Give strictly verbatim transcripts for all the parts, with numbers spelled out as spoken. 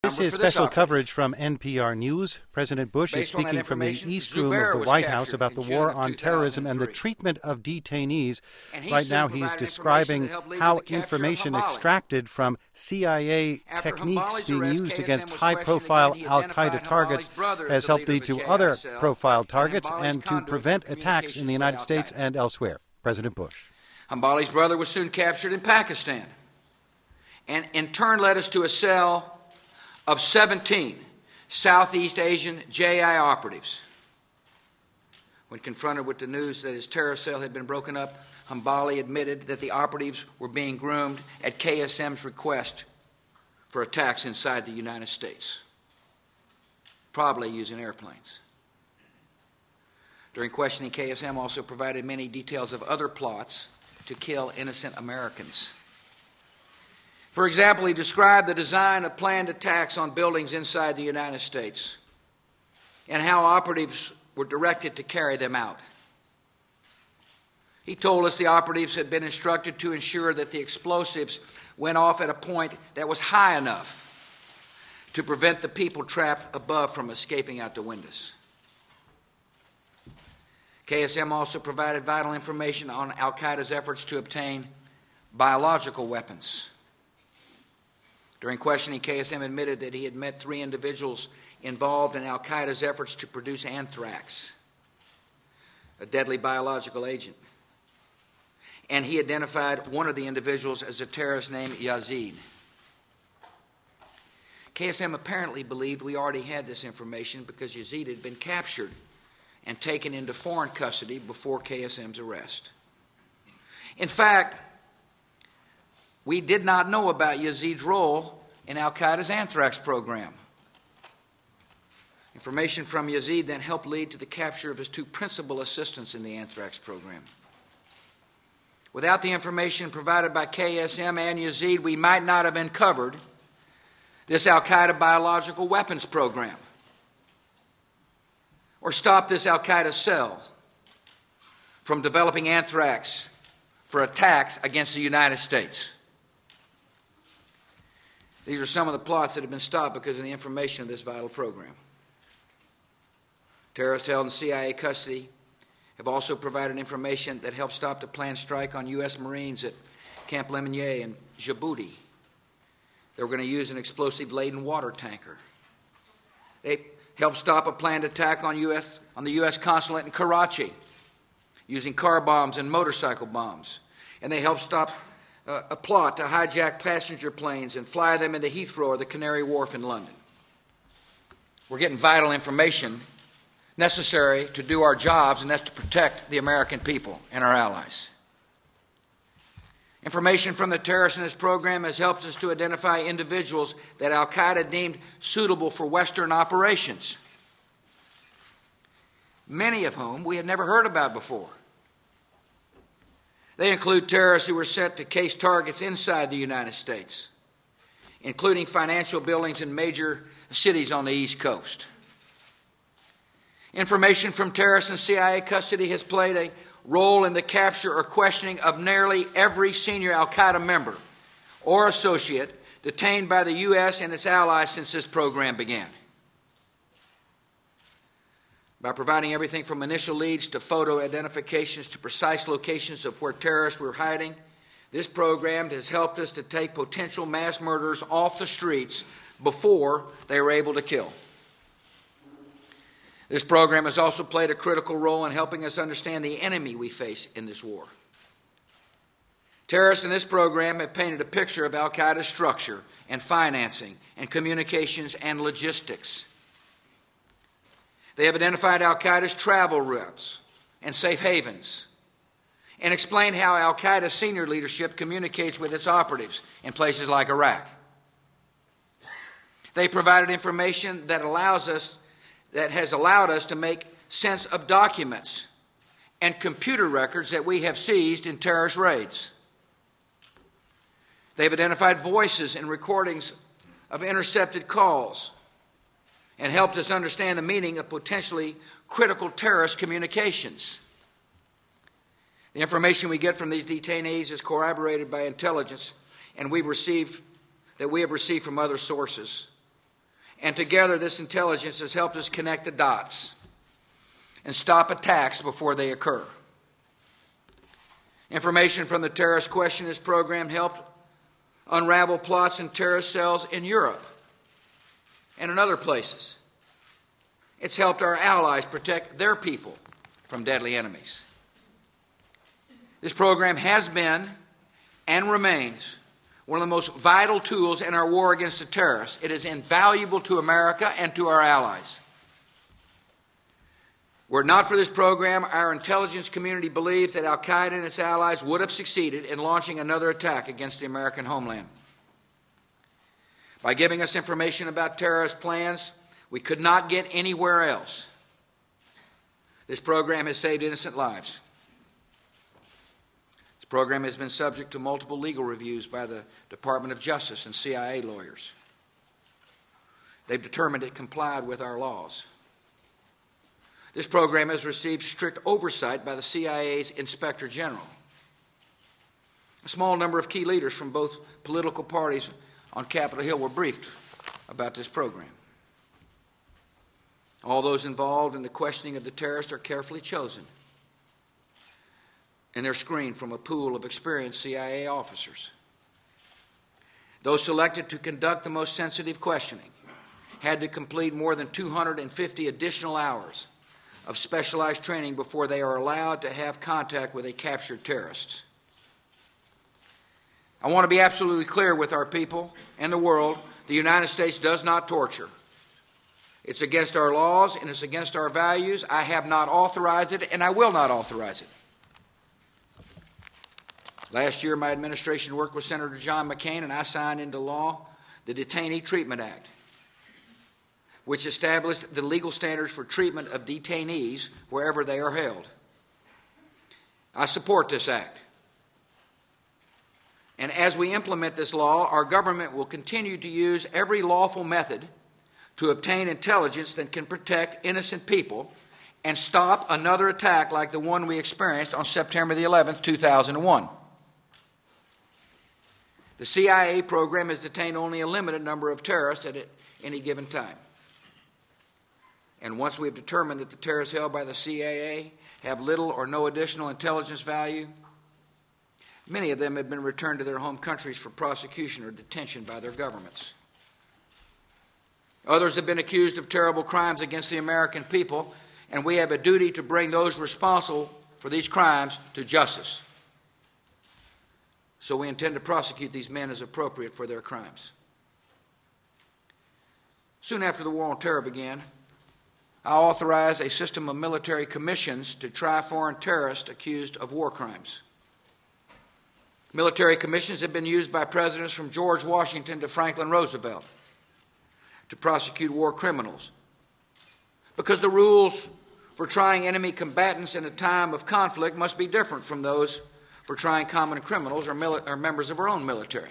This is special coverage from N P R News. President Bush is speaking from the East Room of the White House about the war on terrorism and the treatment of detainees. Right now he's describing how information extracted from C I A techniques being used against high-profile al-Qaeda targets has helped lead to other profile targets and to prevent attacks in the United States and elsewhere. President Bush. Hambali's brother was soon captured in Pakistan and in turn led us to a cell of seventeen Southeast Asian J I operatives. When confronted with the news that his terror cell had been broken up, Hambali admitted that the operatives were being groomed at K S M's request for attacks inside the United States, probably using airplanes. During questioning, K S M also provided many details of other plots to kill innocent Americans. For example, he described the design of planned attacks on buildings inside the United States and how operatives were directed to carry them out. He told us the operatives had been instructed to ensure that the explosives went off at a point that was high enough to prevent the people trapped above from escaping out the windows. K S M also provided vital information on al-Qaeda's efforts to obtain biological weapons. During questioning, K S M admitted that he had met three individuals involved in al-Qaeda's efforts to produce anthrax, a deadly biological agent. And he identified one of the individuals as a terrorist named Yazid. K S M apparently believed we already had this information because Yazid had been captured and taken into foreign custody before K S M's arrest. In fact, we did not know about Yazid's role in al-Qaeda's anthrax program. Information from Yazid then helped lead to the capture of his two principal assistants in the anthrax program. Without the information provided by K S M and Yazid, we might not have uncovered this al-Qaeda biological weapons program or stopped this al-Qaeda cell from developing anthrax for attacks against the United States. These are some of the plots that have been stopped because of the information of this vital program. Terrorists held in C I A custody have also provided information that helped stop the planned strike on U S Marines at Camp Lemonnier in Djibouti. They were going to use an explosive-laden water tanker. They helped stop a planned attack on, U S, on the U S consulate in Karachi using car bombs and motorcycle bombs. And they helped stop uh, a plot to hijack passenger planes and fly them into Heathrow or the Canary Wharf in London. We're getting vital information necessary to do our jobs, and that's to protect the American people and our allies. Information from the terrorists in this program has helped us to identify individuals that al-Qaeda deemed suitable for Western operations, many of whom we had never heard about before. They include terrorists who were sent to case targets inside the United States, including financial buildings in major cities on the East Coast. Information from terrorists in C I A custody has played a role in the capture or questioning of nearly every senior al-Qaeda member or associate detained by the U S and its allies since this program began. By providing everything from initial leads to photo identifications to precise locations of where terrorists were hiding, this program has helped us to take potential mass murderers off the streets before they were able to kill. This program has also played a critical role in helping us understand the enemy we face in this war. Terrorists in this program have painted a picture of al-Qaeda's structure and financing and communications and logistics. They have identified al-Qaeda's travel routes and safe havens and explained how al-Qaeda's senior leadership communicates with its operatives in places like Iraq. They provided information that allows us that has allowed us to make sense of documents and computer records that we have seized in terrorist raids. They've identified voices and recordings of intercepted calls and helped us understand the meaning of potentially critical terrorist communications. The information we get from these detainees is corroborated by intelligence and we've received that we have received from other sources And together, this intelligence has helped us connect the dots and stop attacks before they occur. Information from the Terrorist Questionnaires program helped unravel plots and terrorist cells in Europe and in other places. It's helped our allies protect their people from deadly enemies. This program has been and remains one of the most vital tools in our war against the terrorists. It is invaluable to America and to our allies. Were it not for this program, our intelligence community believes that al-Qaeda and its allies would have succeeded in launching another attack against the American homeland. By giving us information about terrorist plans we could not get anywhere else, this program has saved innocent lives. This program has been subject to multiple legal reviews by the Department of Justice and C I A lawyers. They've determined it complied with our laws. This program has received strict oversight by the C I A's Inspector General. A small number of key leaders from both political parties on Capitol Hill were briefed about this program. All those involved in the questioning of the terrorists are carefully chosen, and they're screened from a pool of experienced C I A officers. Those selected to conduct the most sensitive questioning had to complete more than two hundred fifty additional hours of specialized training before they are allowed to have contact with a captured terrorist. I want to be absolutely clear with our people and the world. The United States does not torture. It's against our laws and it's against our values. I have not authorized it and I will not authorize it. Last year, my administration worked with Senator John McCain and I signed into law the Detainee Treatment Act, which established the legal standards for treatment of detainees wherever they are held. I support this act. And as we implement this law, our government will continue to use every lawful method to obtain intelligence that can protect innocent people and stop another attack like the one we experienced on September the eleventh, two thousand one. The C I A program has detained only a limited number of terrorists at any given time. And once we have determined that the terrorists held by the C I A have little or no additional intelligence value, many of them have been returned to their home countries for prosecution or detention by their governments. Others have been accused of terrible crimes against the American people, and we have a duty to bring those responsible for these crimes to justice. So we intend to prosecute these men as appropriate for their crimes. Soon after the war on terror began, I authorized a system of military commissions to try foreign terrorists accused of war crimes. Military commissions have been used by presidents from George Washington to Franklin Roosevelt to prosecute war criminals, because the rules for trying enemy combatants in a time of conflict must be different from those for trying common criminals or, mili- or members of our own military.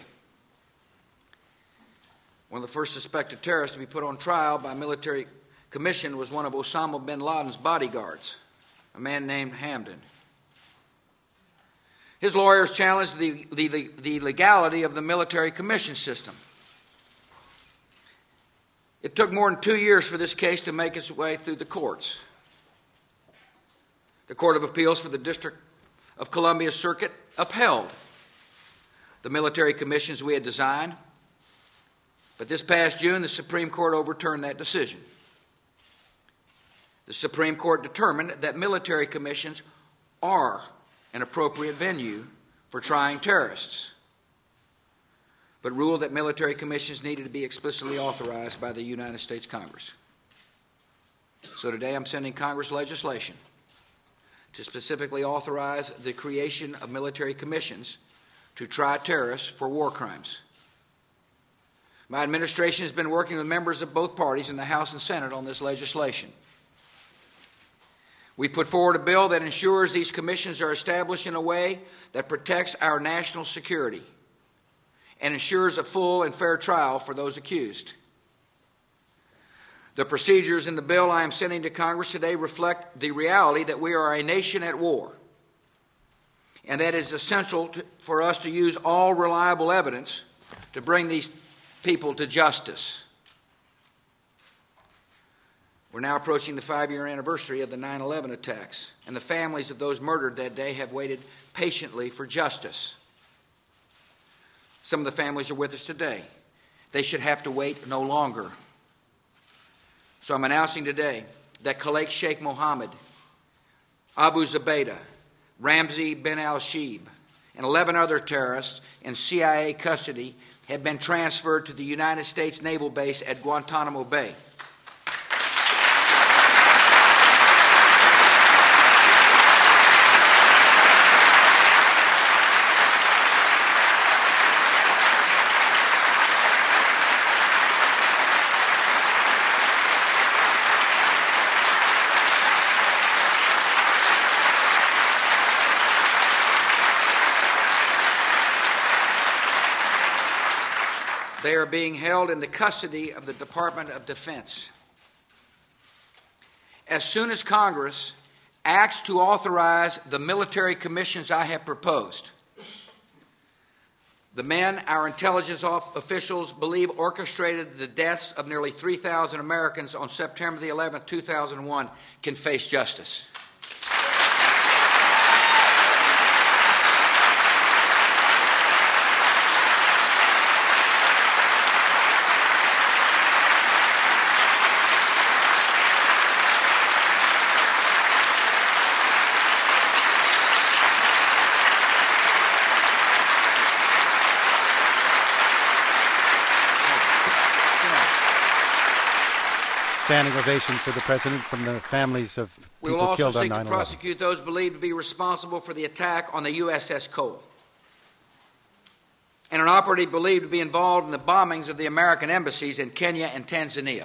One of the first suspected terrorists to be put on trial by military commission was one of Osama bin Laden's bodyguards, a man named Hamdan. His lawyers challenged the, the, the, the legality of the military commission system. It took more than two years for this case to make its way through the courts. The Court of Appeals for the District of Columbia Circuit upheld the military commissions we had designed, but this past June, the Supreme Court overturned that decision. The Supreme Court determined that military commissions are an appropriate venue for trying terrorists, but ruled that military commissions needed to be explicitly authorized by the United States Congress. So today I'm sending Congress legislation to specifically authorize the creation of military commissions to try terrorists for war crimes. My administration has been working with members of both parties in the House and Senate on this legislation. We put forward a bill that ensures these commissions are established in a way that protects our national security and ensures a full and fair trial for those accused. The procedures in the bill I am sending to Congress today reflect the reality that we are a nation at war, and that it is essential to, for us to use all reliable evidence to bring these people to justice. We're now approaching the five-year anniversary of the nine eleven attacks, and the families of those murdered that day have waited patiently for justice. Some of the families are with us today. They should have to wait no longer. So I'm announcing today that Khalid Sheikh Mohammed, Abu Zubaydah, Ramzi bin al-Shibh, and eleven other terrorists in C I A custody have been transferred to the United States Naval Base at Guantanamo Bay. They are being held in the custody of the Department of Defense. As soon as Congress acts to authorize the military commissions I have proposed, the men our intelligence officials believe orchestrated the deaths of nearly three thousand Americans on September the eleventh, two thousand one, can face justice. Standing ovation for the President from the families of people we will also killed on seek nine eleven. to prosecute those believed to be responsible for the attack on the U S S Cole and an operative believed to be involved in the bombings of the American embassies in Kenya and Tanzania.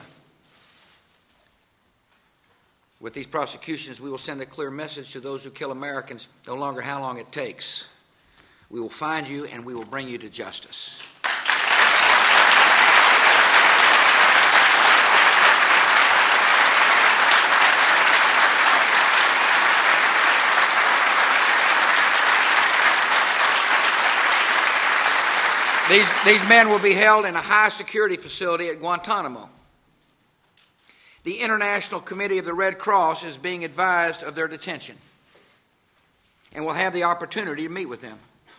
With these prosecutions, we will send a clear message to those who kill Americans, no longer how long it takes. We will find you and we will bring you to justice. These, these men will be held in a high-security facility at Guantanamo. The International Committee of the Red Cross is being advised of their detention and will have the opportunity to meet with them.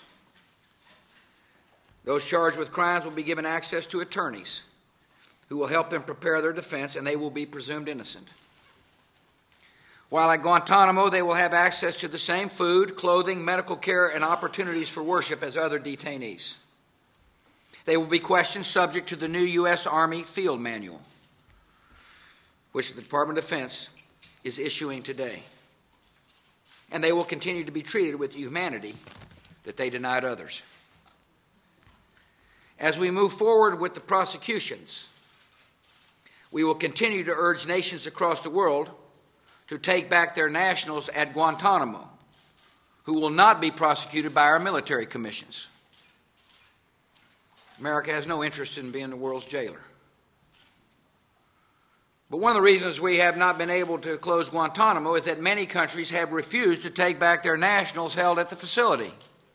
Those charged with crimes will be given access to attorneys who will help them prepare their defense, and they will be presumed innocent. While at Guantanamo, they will have access to the same food, clothing, medical care, and opportunities for worship as other detainees. They will be questioned subject to the new U S Army Field Manual, which the Department of Defense is issuing today. And they will continue to be treated with the humanity that they denied others. As we move forward with the prosecutions, we will continue to urge nations across the world to take back their nationals at Guantanamo, who will not be prosecuted by our military commissions. America has no interest in being the world's jailer. But one of the reasons we have not been able to close Guantanamo is that many countries have refused to take back their nationals held at the facility.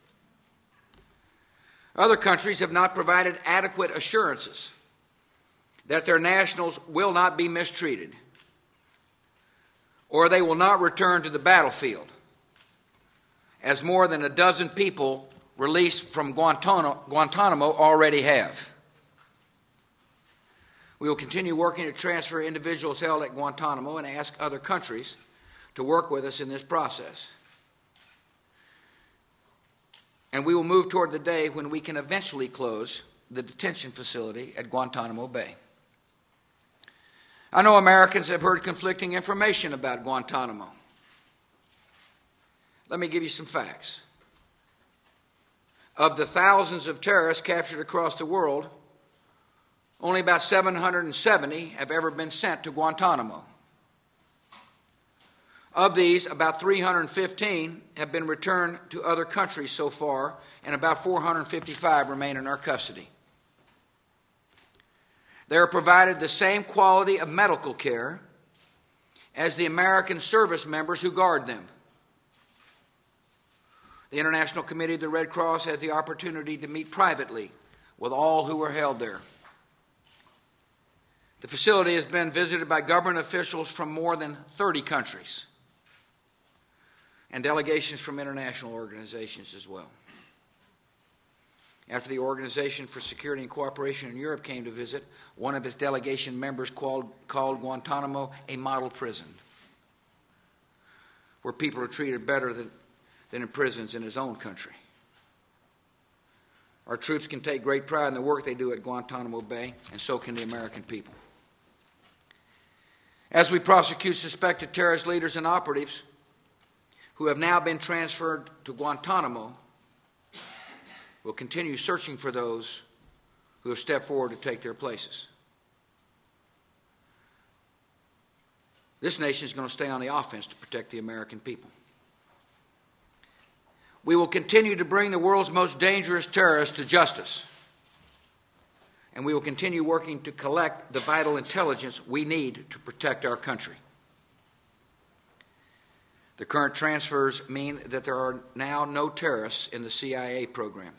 Other countries have not provided adequate assurances that their nationals will not be mistreated or they will not return to the battlefield, as more than a dozen people released from Guantanamo, Guantanamo already have. We will continue working to transfer individuals held at Guantanamo and ask other countries to work with us in this process. And we will move toward the day when we can eventually close the detention facility at Guantanamo Bay. I know Americans have heard conflicting information about Guantanamo. Let me give you some facts. Of the thousands of terrorists captured across the world, only about seven hundred seventy have ever been sent to Guantanamo. Of these, about three hundred fifteen have been returned to other countries so far, and about four hundred fifty-five remain in our custody. They are provided the same quality of medical care as the American service members who guard them. The International Committee of the Red Cross has the opportunity to meet privately with all who are held there. The facility has been visited by government officials from more than thirty countries and delegations from international organizations as well. After the Organization for Security and Cooperation in Europe came to visit, one of its delegation members called, called Guantanamo a model prison, where people are treated better than, than in prisons in his own country. Our troops can take great pride in the work they do at Guantanamo Bay, and so can the American people. As we prosecute suspected terrorist leaders and operatives who have now been transferred to Guantanamo, we'll continue searching for those who have stepped forward to take their places. This nation is going to stay on the offense to protect the American people. We will continue to bring the world's most dangerous terrorists to justice, and we will continue working to collect the vital intelligence we need to protect our country. The current transfers mean that there are now no terrorists in the C I A program.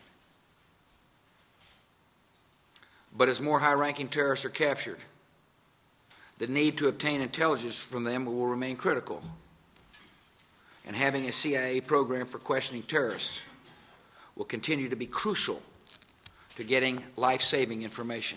But as more high-ranking terrorists are captured, the need to obtain intelligence from them will remain critical. And having a C I A program for questioning terrorists will continue to be crucial to getting life-saving information.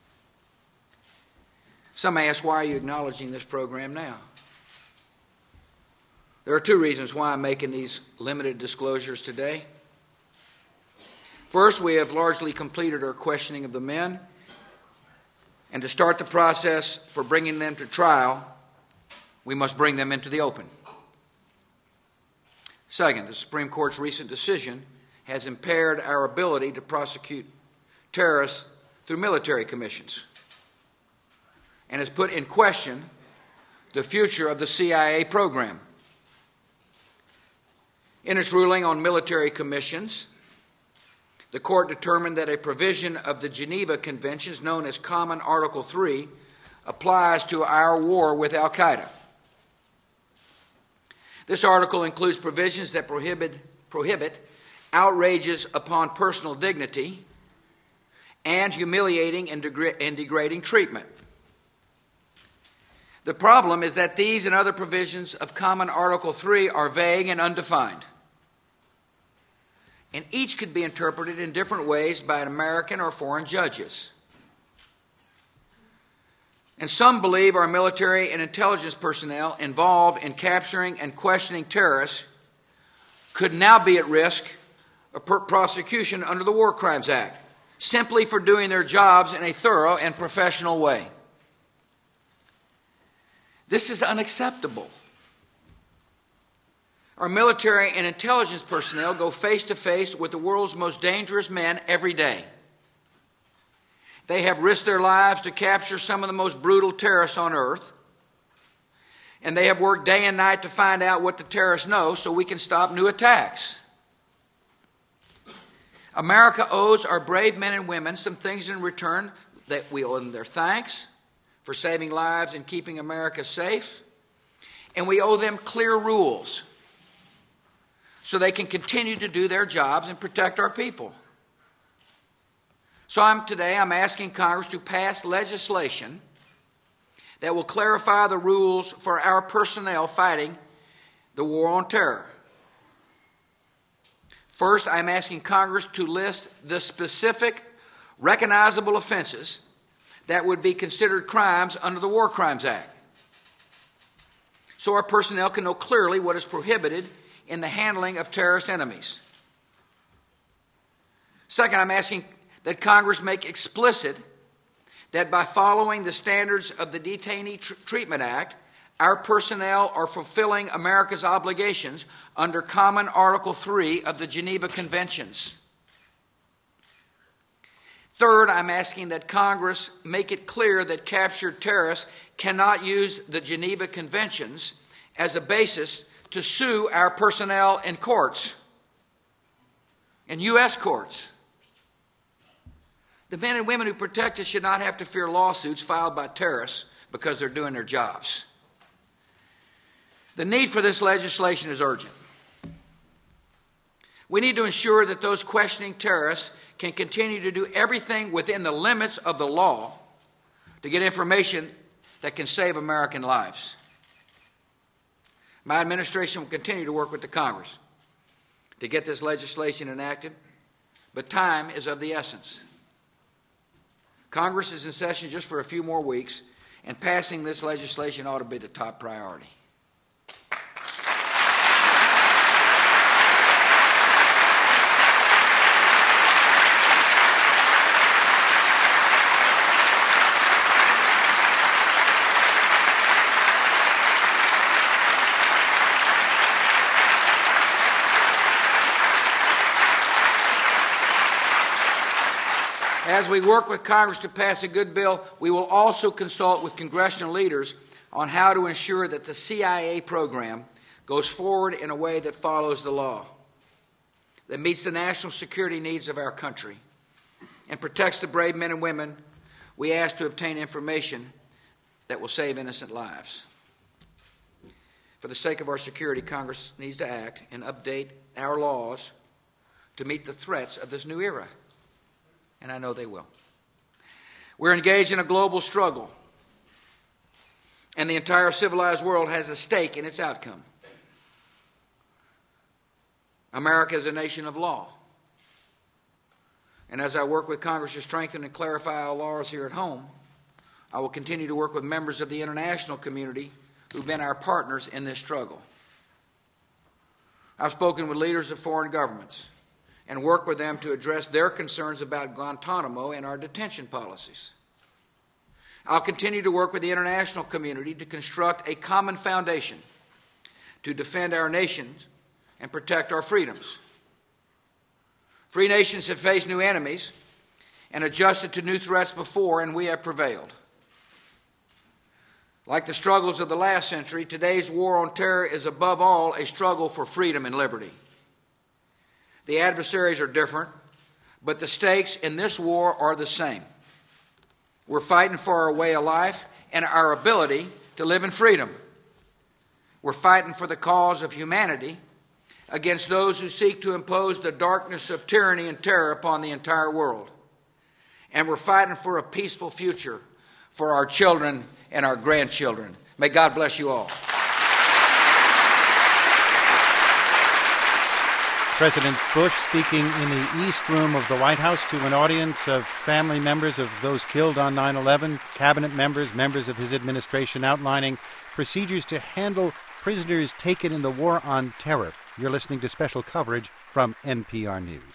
Some may ask, why are you acknowledging this program now? There are two reasons why I'm making these limited disclosures today. First, we have largely completed our questioning of the men, and to start the process for bringing them to trial, we must bring them into the open. Second, the Supreme Court's recent decision has impaired our ability to prosecute terrorists through military commissions and has put in question the future of the C I A program. In its ruling on military commissions, the Court determined that a provision of the Geneva Conventions, known as Common Article three, applies to our war with al-Qaeda. This article includes provisions that prohibit, prohibit outrages upon personal dignity and humiliating and, degra- and degrading treatment. The problem is that these and other provisions of Common Article three are vague and undefined, and each could be interpreted in different ways by American or foreign judges. And some believe our military and intelligence personnel involved in capturing and questioning terrorists could now be at risk of per- prosecution under the War Crimes Act, simply for doing their jobs in a thorough and professional way. This is unacceptable. Our military and intelligence personnel go face to face with the world's most dangerous men every day. They have risked their lives to capture some of the most brutal terrorists on earth, and they have worked day and night to find out what the terrorists know so we can stop new attacks. America owes our brave men and women some things in return. That we owe them their thanks for saving lives and keeping America safe, and we owe them clear rules so they can continue to do their jobs and protect our people. So I'm, today I'm asking Congress to pass legislation that will clarify the rules for our personnel fighting the war on terror. First, I'm asking Congress to list the specific recognizable offenses that would be considered crimes under the War Crimes Act, so our personnel can know clearly what is prohibited in the handling of terrorist enemies. Second, I'm asking that Congress make explicit that by following the standards of the Detainee Tr- Treatment Act, our personnel are fulfilling America's obligations under Common Article three of the Geneva Conventions. Third, I'm asking that Congress make it clear that captured terrorists cannot use the Geneva Conventions as a basis to sue our personnel in courts, in U S courts. The men and women who protect us should not have to fear lawsuits filed by terrorists because they're doing their jobs. The need for this legislation is urgent. We need to ensure that those questioning terrorists can continue to do everything within the limits of the law to get information that can save American lives. My administration will continue to work with the Congress to get this legislation enacted, but time is of the essence. Congress is in session just for a few more weeks, and passing this legislation ought to be the top priority. As we work with Congress to pass a good bill, we will also consult with congressional leaders on how to ensure that the C I A program goes forward in a way that follows the law, that meets the national security needs of our country, and protects the brave men and women we ask to obtain information that will save innocent lives. For the sake of our security, Congress needs to act and update our laws to meet the threats of this new era. And I know they will. We're engaged in a global struggle, and the entire civilized world has a stake in its outcome. America is a nation of law. And as I work with Congress to strengthen and clarify our laws here at home, I will continue to work with members of the international community who've been our partners in this struggle. I've spoken with leaders of foreign governments and work with them to address their concerns about Guantanamo and our detention policies. I'll continue to work with the international community to construct a common foundation to defend our nations and protect our freedoms. Free nations have faced new enemies and adjusted to new threats before, and we have prevailed. Like the struggles of the last century, today's war on terror is above all a struggle for freedom and liberty. The adversaries are different, but the stakes in this war are the same. We're fighting for our way of life and our ability to live in freedom. We're fighting for the cause of humanity against those who seek to impose the darkness of tyranny and terror upon the entire world. And we're fighting for a peaceful future for our children and our grandchildren. May God bless you all. President Bush speaking in the East Room of the White House to an audience of family members of those killed on nine eleven, cabinet members, members of his administration, outlining procedures to handle prisoners taken in the war on terror. You're listening to special coverage from N P R News.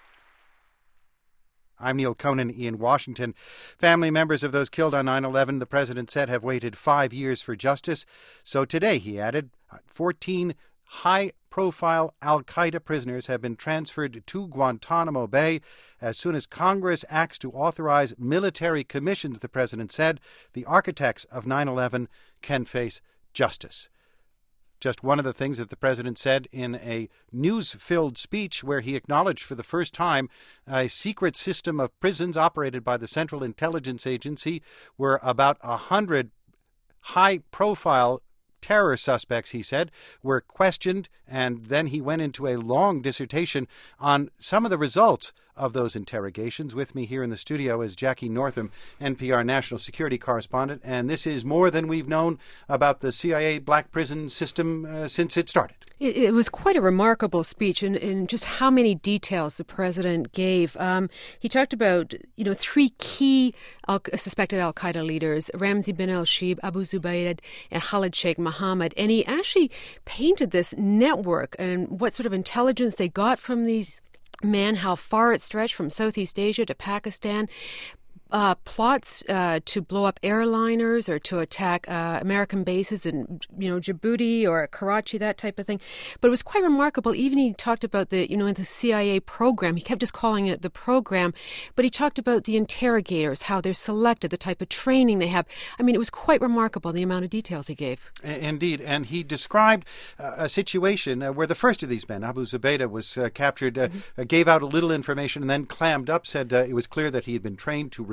I'm Neil Conan in Washington. Family members of those killed on nine eleven, the president said, have waited five years for justice. So today, he added, fourteen high-profile al-Qaeda prisoners have been transferred to Guantanamo Bay. As soon as Congress acts to authorize military commissions, the president said, the architects of nine eleven can face justice. Just one of the things that the president said in a news-filled speech where he acknowledged for the first time a secret system of prisons operated by the Central Intelligence Agency where about a hundred high-profile terror suspects, he said, were questioned, and then he went into a long dissertation on some of the results of those interrogations. With me here in the studio is Jackie Northam, N P R national security correspondent, and this is more than we've known about the C I A black prison system uh, since it started. It, it was quite a remarkable speech in, in just how many details the president gave. Um, he talked about, you know, three key al- suspected al-Qaeda leaders, Ramzi bin al-Shibh, Abu Zubaydah, and Khalid Sheikh Mohammed, and he actually painted this network and what sort of intelligence they got from these men, how far it stretched from Southeast Asia to Pakistan, uh, plots uh, to blow up airliners or to attack uh, American bases in, you know, Djibouti or Karachi, that type of thing. But it was quite remarkable. Even he talked about the, you know, the C I A program. He kept just calling it the program, but he talked about the interrogators, how they're selected, the type of training they have. I mean, it was quite remarkable, the amount of details he gave. Indeed. And he described uh, a situation uh, where the first of these men, Abu Zubaydah, was uh, captured, uh, mm-hmm. uh, gave out a little information and then clammed up, said uh, it was clear that he had been trained to resist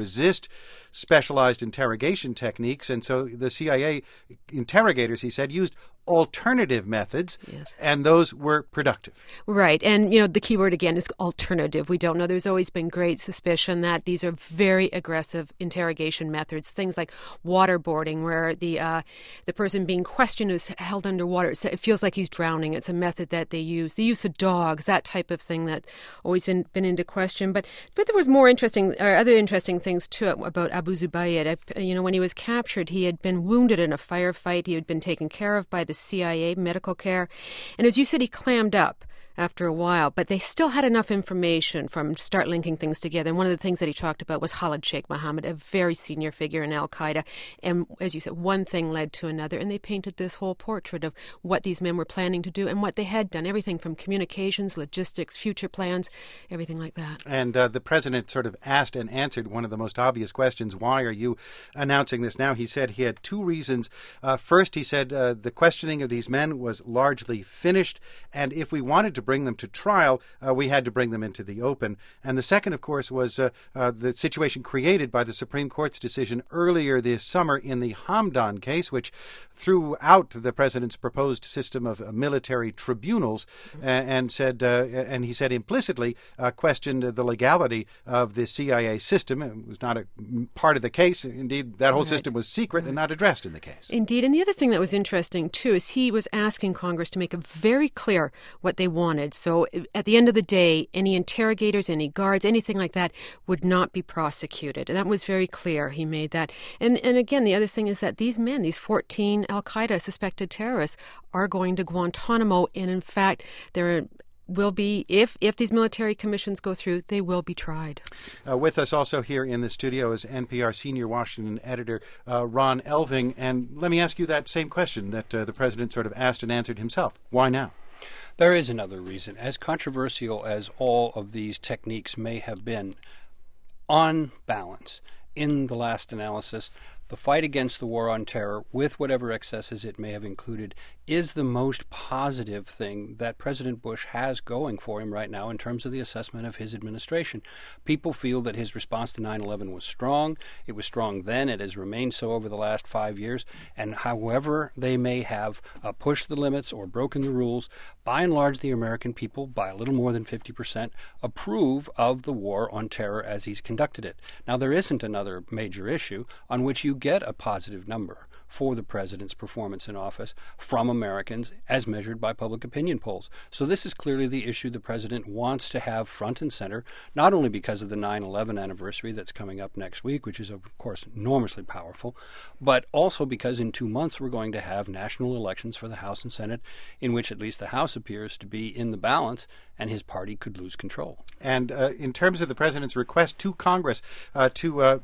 resist specialized interrogation techniques. And so the C I A interrogators, he said, used alternative methods, yes. and those were productive. Right. And, you know, the key word again is alternative. We don't know. There's always been great suspicion that these are very aggressive interrogation methods, things like waterboarding, where the uh, the person being questioned is held underwater. It feels like he's drowning. It's a method that they use. The use of dogs, that type of thing that always been, been into question. But but there was more interesting, or other interesting things, too, about Abu Zubaydah. You know, when he was captured, he had been wounded in a firefight. He had been taken care of by the C I A medical care. And as you said, he clammed up after a while, but they still had enough information from to start linking things together. And one of the things that he talked about was Khalid Sheikh Mohammed, a very senior figure in al-Qaeda. And as you said, one thing led to another, and they painted this whole portrait of what these men were planning to do and what they had done, everything from communications, logistics, future plans, everything like that. And uh, the president sort of asked and answered one of the most obvious questions: why are you announcing this now? He said he had two reasons. Uh, first, he said uh, the questioning of these men was largely finished, and if we wanted to bring them to trial, uh, we had to bring them into the open. And the second, of course, was uh, uh, the situation created by the Supreme Court's decision earlier this summer in the Hamdan case, which threw out the president's proposed system of uh, military tribunals, uh, and said, uh, and he said implicitly uh, questioned the legality of the C I A system. It was not a part of the case. Indeed, that whole right. system was secret right. and not addressed in the case. Indeed. And the other thing that was interesting, too, is he was asking Congress to make it very clear what they wanted. So at the end of the day, any interrogators, any guards, anything like that would not be prosecuted. And that was very clear. He made that. And and again, the other thing is that these men, these fourteen al-Qaeda suspected terrorists, are going to Guantanamo. And in fact, there will be, if if these military commissions go through, they will be tried. Uh, with us also here in the studio is N P R senior Washington editor uh, Ron Elving. And let me ask you that same question that uh, the president sort of asked and answered himself. Why now? There is another reason. As controversial as all of these techniques may have been, on balance, in the last analysis, the fight against the war on terror, with whatever excesses it may have included, is the most positive thing that President Bush has going for him right now in terms of the assessment of his administration. People feel that his response to nine eleven was strong. It was strong then. It has remained so over the last five years. And however they may have uh, pushed the limits or broken the rules, by and large, the American people, by a little more than fifty percent, approve of the war on terror as he's conducted it. Now, there isn't another major issue on which you get a positive number for the president's performance in office from Americans as measured by public opinion polls. So this is clearly the issue the president wants to have front and center, not only because of the nine eleven anniversary that's coming up next week, which is, of course, enormously powerful, but also because in two months we're going to have national elections for the House and Senate, in which at least the House appears to be in the balance, and his party could lose control. And uh, in terms of the president's request to Congress uh, to uh,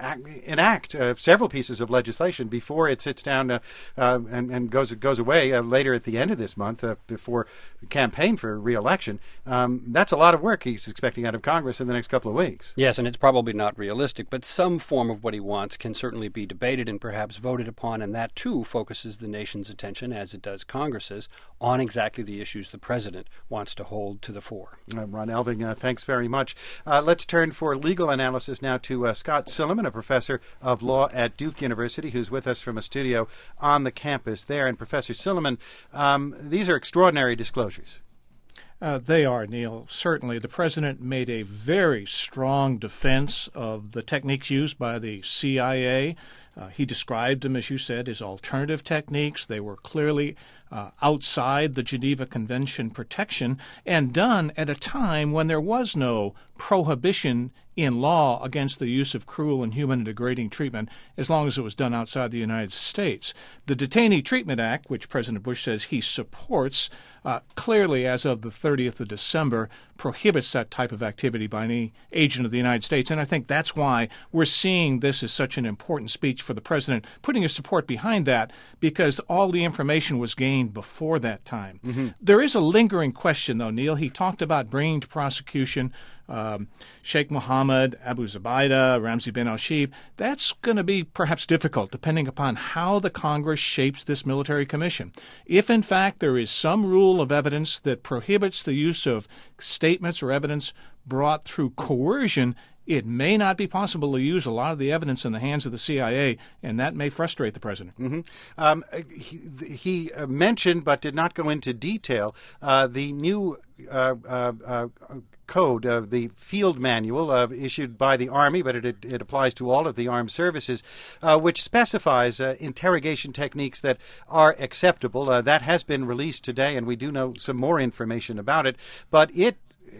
enact uh, several pieces of legislation before it sits down uh, uh, and, and goes goes away uh, later at the end of this month uh, before the campaign for re-election, um, that's a lot of work he's expecting out of Congress in the next couple of weeks. Yes, and it's probably not realistic, but some form of what he wants can certainly be debated and perhaps voted upon, and that too focuses the nation's attention, as it does Congress's, on exactly the issues the president wants to hold to the fore. Uh, Ron Elving, uh, thanks very much. Uh, let's turn for legal analysis now to uh, Scott Silliman, a professor of law at Duke University, who's with us from a studio on the campus there. And Professor Silliman, um, these are extraordinary disclosures. Uh, they are, Neil. Certainly. The president made a very strong defense of the techniques used by the C I A. Uh, he described them, as you said, as alternative techniques. They were clearly uh, outside the Geneva Convention protection and done at a time when there was no prohibition in law against the use of cruel, inhuman, and degrading treatment as long as it was done outside the United States. The Detainee Treatment Act, which President Bush says he supports, uh, clearly as of the thirtieth of December, prohibits that type of activity by any agent of the United States. And I think that's why we're seeing this as such an important speech for the president, putting his support behind that, because all the information was gained before that time. Mm-hmm. There is a lingering question, though, Neil. He talked about bringing to prosecution Um, Sheikh Mohammed, Abu Zubaydah, Ramzi bin al-Shibh. That's going to be perhaps difficult depending upon how the Congress shapes this military commission. If, in fact, there is some rule of evidence that prohibits the use of statements or evidence brought through coercion it may not be possible to use a lot of the evidence in the hands of the C I A, and that may frustrate the president. Mm-hmm. Um, he, he mentioned, but did not go into detail, uh, the new uh, uh, uh, code, uh, the field manual uh, issued by the Army, but it, it applies to all of the armed services, uh, which specifies uh, interrogation techniques that are acceptable. Uh, that has been released today, and we do know some more information about it, but it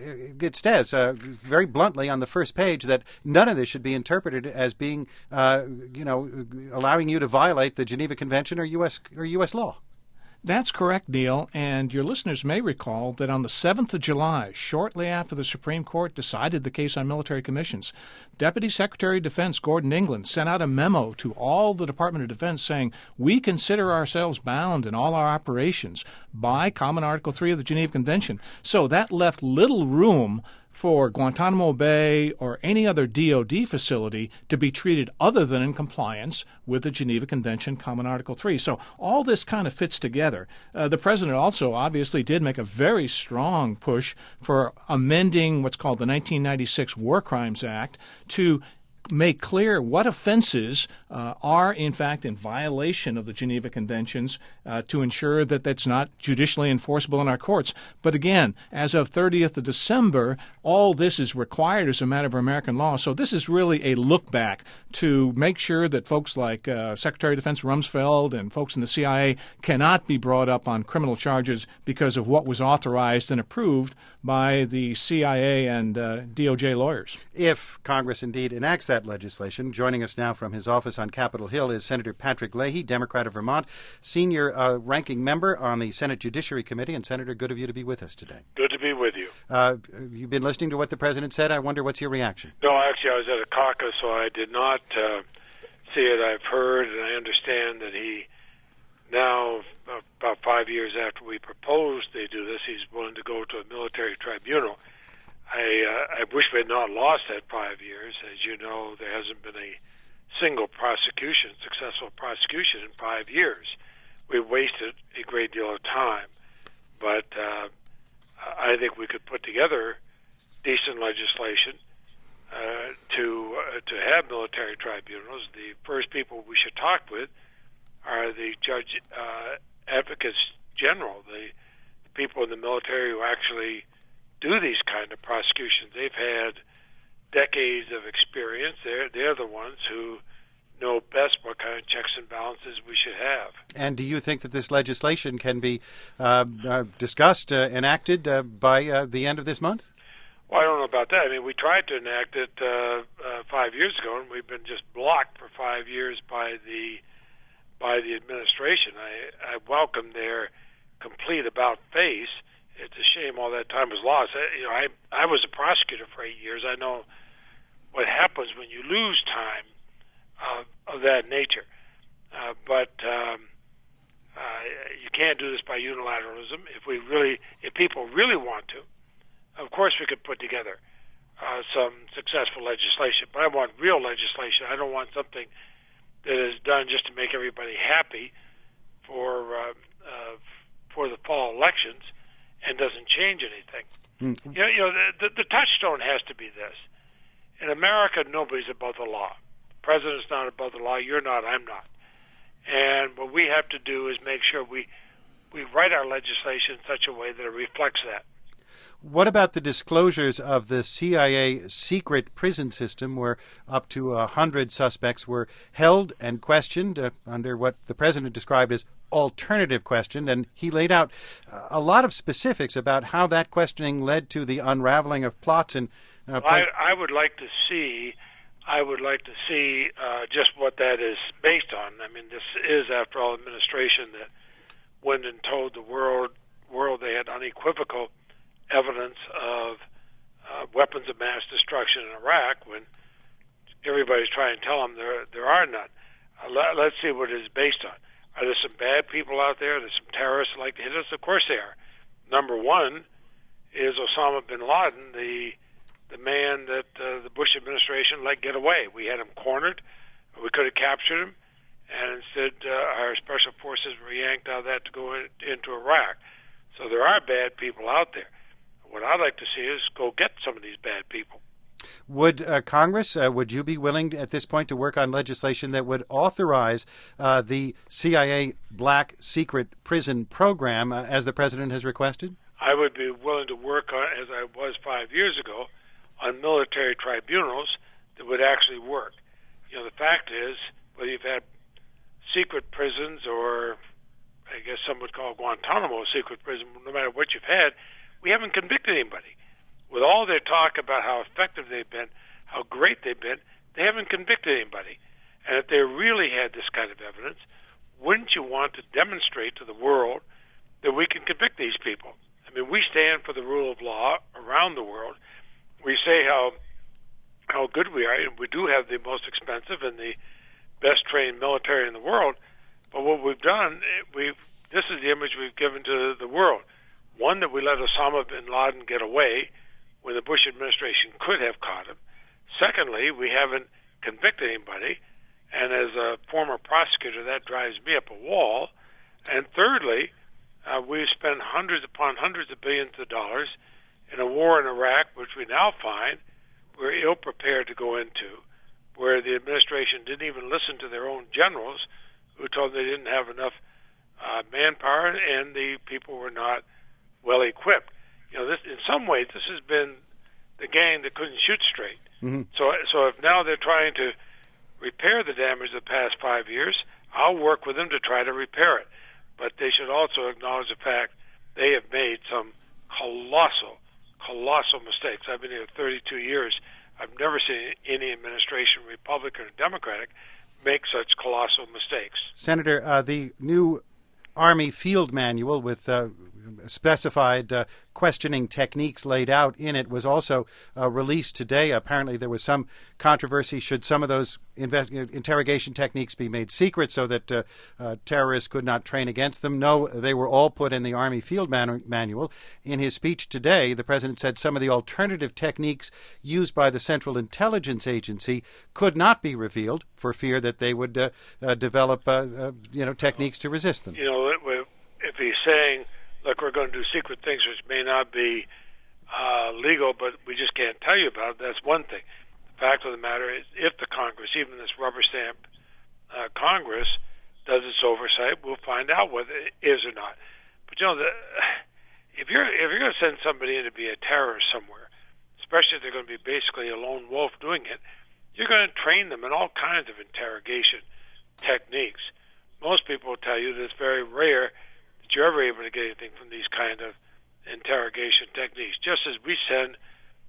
It says uh, very bluntly on the first page that none of this should be interpreted as being, uh, you know, allowing you to violate the Geneva Convention or U S or U S law. That's correct, Neil, and your listeners may recall that on the seventh of July, shortly after the Supreme Court decided the case on military commissions, Deputy Secretary of Defense Gordon England sent out a memo to all the Department of Defense saying, we consider ourselves bound in all our operations by Common Article three of the Geneva Convention. So that left little room for Guantanamo Bay or any other D O D facility to be treated other than in compliance with the Geneva Convention, Common Article three. So all this kind of fits together. Uh, the president also obviously did make a very strong push for amending what's called the nineteen ninety-six War Crimes Act to make clear what offenses uh, are, in fact, in violation of the Geneva Conventions uh, to ensure that that's not judicially enforceable in our courts. But again, as of thirtieth of December, all this is required as a matter of American law. So this is really a look back to make sure that folks like uh, Secretary of Defense Rumsfeld and folks in the C I A cannot be brought up on criminal charges because of what was authorized and approved by the C I A and uh, D O J lawyers. If Congress indeed enacts that legislation. Joining us now from his office on Capitol Hill is Senator Patrick Leahy, Democrat of Vermont, senior uh, ranking member on the Senate Judiciary Committee. And Senator, good of you to be with us today. Good to be with you. Uh, you've been listening to what the president said. I wonder what's your reaction? No, actually, I was at a caucus, so I did not uh, see it. I've heard, and I understand that he now, about five years after we proposed they do this, he's willing to go to a military tribunal. I, uh, I wish we had not lost that five years. As you know, there hasn't been a single prosecution, successful prosecution in five years. We wasted a great deal of time, but uh, I think we could put together decent legislation uh, to uh, to have military tribunals. The first people we should talk with are the judge uh, advocates general, the, the people in the military who actually do these kind of prosecutions. They've had decades of experience. They're they're the ones who know best what kind of checks and balances we should have. And do you think that this legislation can be uh, uh, discussed, uh, enacted uh, by uh, the end of this month? Well, I don't know about that. I mean, we tried to enact it uh, uh, five years ago, and we've been just blocked for five years by the by the administration. I, I welcome their complete about face. It's a shame all that time was lost. I, you know, I I was a prosecutor for eight years. I know what happens when you lose time of, of that nature. Uh, but um, uh, you can't do this by unilateralism. If we really, if people really want to, of course we could put together uh, some successful legislation. But I want real legislation. I don't want something that is done just to make everybody happy for uh, uh, for the fall elections and doesn't change anything. Mm-hmm. You know, you know the, the, the touchstone has to be this. In America, nobody's above the law. The president's not above the law. You're not. I'm not. And what we have to do is make sure we we write our legislation in such a way that it reflects that. What about the disclosures of the C I A secret prison system where up to one hundred suspects were held and questioned uh, under what the president described as alternative question, and he laid out uh, a lot of specifics about how that questioning led to the unraveling of plots and uh, well, I, I would like to see I would like to see uh, just what that is based on. I mean, this is, after all, administration that went and told the world world they had unequivocal evidence of uh, weapons of mass destruction in Iraq when everybody's trying to tell them there there are none. Uh, let, let's see what it is based on. Are there some bad people out there? Are there some terrorists who like to hit us? Of course they are. Number one is Osama bin Laden, the the man that uh, the Bush administration let get away. We had him cornered. We could have captured him, and instead uh, our special forces were yanked out of that to go in, into Iraq. So there are bad people out there. What I'd like to see is go get some of these bad people. Would uh, Congress, uh, would you be willing at this point to work on legislation that would authorize uh, the C I A black secret prison program uh, as the president has requested? I would be willing to work on, as I was five years ago, on military tribunals that would actually work. You know, the fact is, whether you've had secret prisons or I guess some would call Guantanamo a secret prison, no matter what you've had, we haven't convicted anybody. With all their talk about how effective they've been, how great they've been, they haven't convicted anybody. And if they really had this kind of evidence, wouldn't you want to demonstrate to the world that we can convict these people? I mean, we stand for the rule of law around the world. We say how how good we are, and we do have the most expensive and the best trained military in the world. But what we've done, we've this is the image we've given to the world. One, that we let Osama bin Laden get away when the Bush administration could have caught him. Secondly, we haven't convicted anybody. And as a former prosecutor, that drives me up a wall. And thirdly, uh, we've spent hundreds upon hundreds of billions of dollars in a war in Iraq, which we now find we're ill-prepared to go into, where the administration didn't even listen to their own generals, who told them they didn't have enough uh, manpower, and the people were not well-equipped. You know, this in some ways, this has been the gang that couldn't shoot straight. Mm-hmm. So, so if now they're trying to repair the damage of the past five years, I'll work with them to try to repair it. But they should also acknowledge the fact they have made some colossal, colossal mistakes. I've been here thirty-two years. I've never seen any administration, Republican or Democratic, make such colossal mistakes. Senator, uh, the new Army Field Manual with uh, specified uh, questioning techniques laid out in it was also uh, released today. Apparently there was some controversy. Should some of those invest- interrogation techniques be made secret so that uh, uh, terrorists could not train against them? No, they were all put in the Army Field man- Manual. In his speech today, the president said some of the alternative techniques used by the Central Intelligence Agency could not be revealed for fear that they would uh, uh, develop uh, uh, you know, techniques to resist them. You know, if he's saying, look, we're going to do secret things which may not be uh, legal, but we just can't tell you about it, that's one thing. The fact of the matter is, if the Congress, even this rubber stamp uh, Congress, does its oversight, we'll find out whether it is or not. But, you know, the, if you're if you're going to send somebody in to be a terrorist somewhere, especially if they're going to be basically a lone wolf doing it, you're going to train them in all kinds of interrogation techniques. Most people will tell you that it's very rare that you're ever able to get anything from these kind of interrogation techniques. Just as we send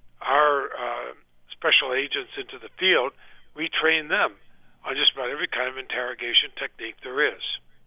our uh, special agents into the field, we train them on just about every kind of interrogation technique there is.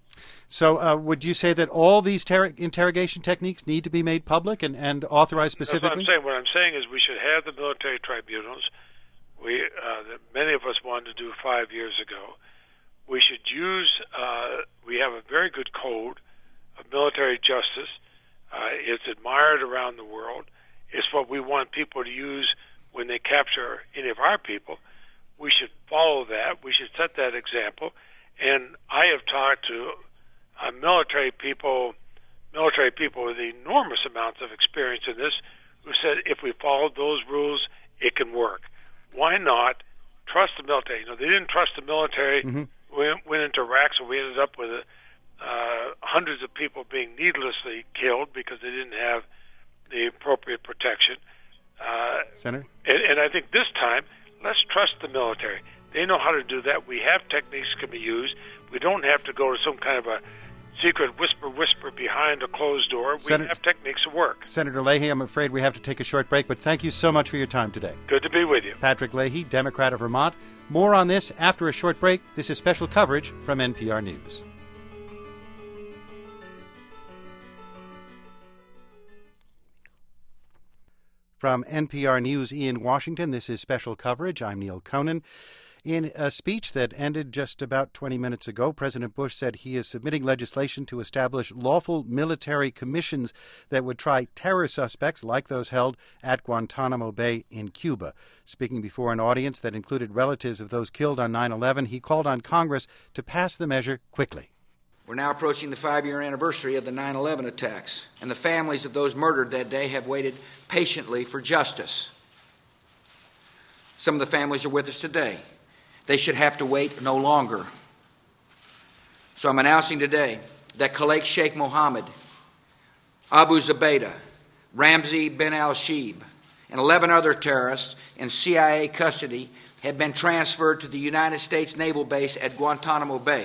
So uh, would you say that all these ter- interrogation techniques need to be made public and, and authorized specifically? That's what I'm saying. What I'm saying is we should have the military tribunals we uh, that many of us wanted to do five years ago. We should use, uh, we have a very good code of military justice. Uh, it's admired around the world. It's what we want people to use when they capture any of our people. We should follow that. We should set that example. And I have talked to uh, military people, military people with enormous amounts of experience in this, who said if we followed those rules, it can work. Why not trust the military? You know, they didn't trust the military. Mm-hmm. We went into Iraq, so we ended up with uh, hundreds of people being needlessly killed because they didn't have the appropriate protection. Uh, Senator? And, and I think this time, let's trust the military. They know how to do that. We have techniques that can be used. We don't have to go to some kind of a secret whisper, whisper behind a closed door. We Senator, have techniques that work. Senator Leahy, I'm afraid we have to take a short break, but thank you so much for your time today. Good to be with you. Patrick Leahy, Democrat of Vermont. More on this after a short break. This is special coverage from N P R News. From N P R News in Washington, this is special coverage. I'm Neil Conan. In a speech that ended just about twenty minutes ago, President Bush said he is submitting legislation to establish lawful military commissions that would try terror suspects like those held at Guantanamo Bay in Cuba. Speaking before an audience that included relatives of those killed on nine eleven, he called on Congress to pass the measure quickly. We're now approaching the five-year anniversary of the nine eleven attacks, and the families of those murdered that day have waited patiently for justice. Some of the families are with us today. They should have to wait no longer. So I'm announcing today that Khalid Sheikh Mohammed, Abu Zubaydah, Ramzi bin al-Shibh, and eleven other terrorists in C I A custody have been transferred to the United States Naval Base at Guantanamo Bay.